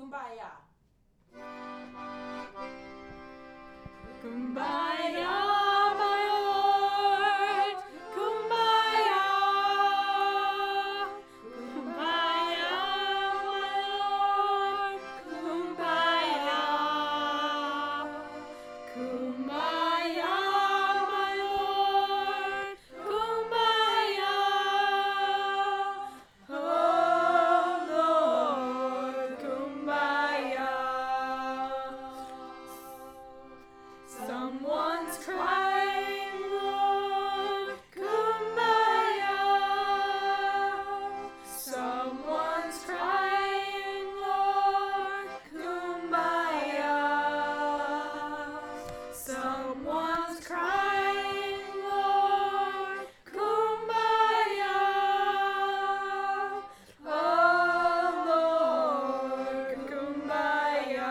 Kumbaya. Kumbaya, my Lord, Kumbaya, Kumbaya, my Lord, Kumbaya, Kumbaya, my Lord, Kumbaya, oh Lord, Kumbaya. Someone's crying, Lord, Kumbaya. Someone's crying, Lord, Kumbaya. Someone's crying, Lord, Kumbaya. Oh Lord, Kumbaya.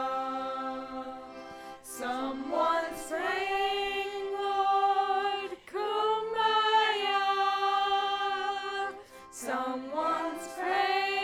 Someone's praying, Lord, Kumbaya. Someone's praying.